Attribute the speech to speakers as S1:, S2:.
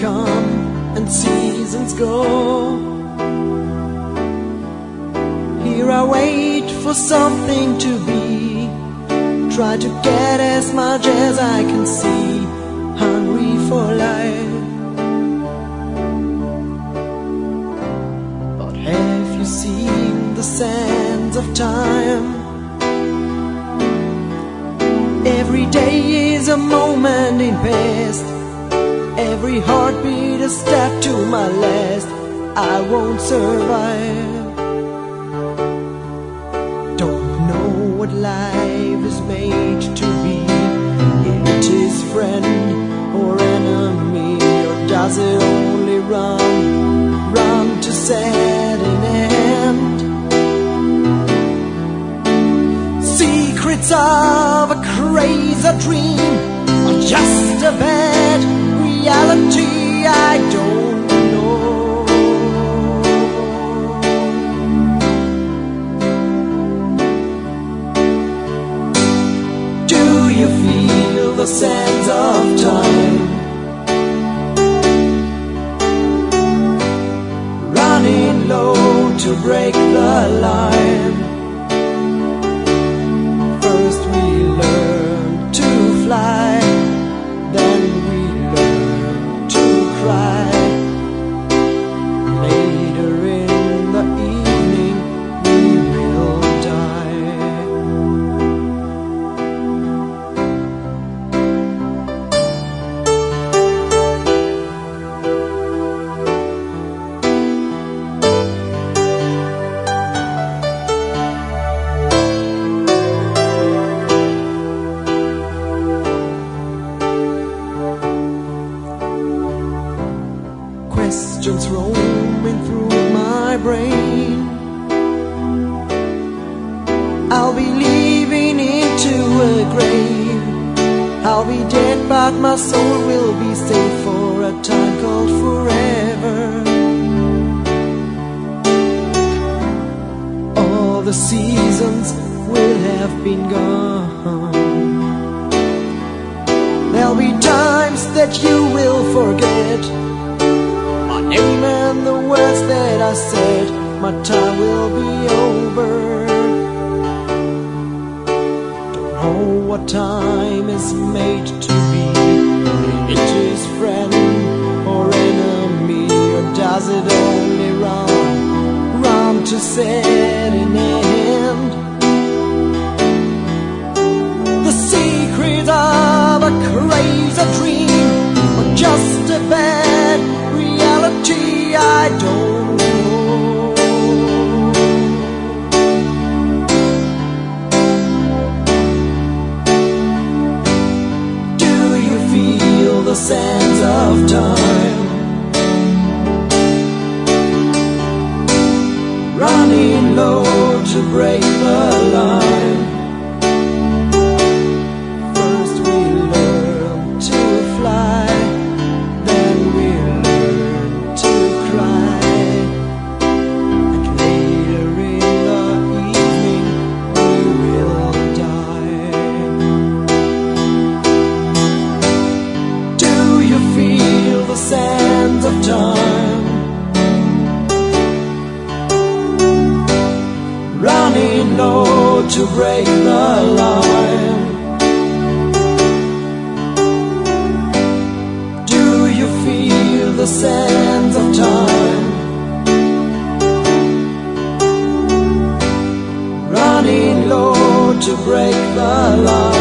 S1: come and seasons go. Here I wait for something to be, try to get as much as I can see, hungry for life. But have you seen the sands of time? Every day is a moment in past, every heartbeat a step to my last. I won't survive. Don't know what life is made to be. It is friend or enemy, or does it only run to sad an end? Secrets of a crazy dream, or just a bad reality, I don't know. Do you feel the sands of time running low to break the line? First we learn to fly, then we learn to cry. Later in the evening we will die. Questions roaming through my brain. I'll be leaving into a grave. I'll be dead, but my soul will be safe for a time called forever. All the seasons will have been gone. There'll be times that you will forget my name and the words that I said. My time will be over. Don't know what time is made to be. It is friend or enemy, or does it only run to set an end? The secret of a crazy dream, or just a bad reality, I don't know. Do you feel the sands of time running low to break the line? First we learn to fly, then we learn to cry, and later in the evening we will die. Do you feel the sands of time running low to break the line? Do you feel the sands of time running low to break the line?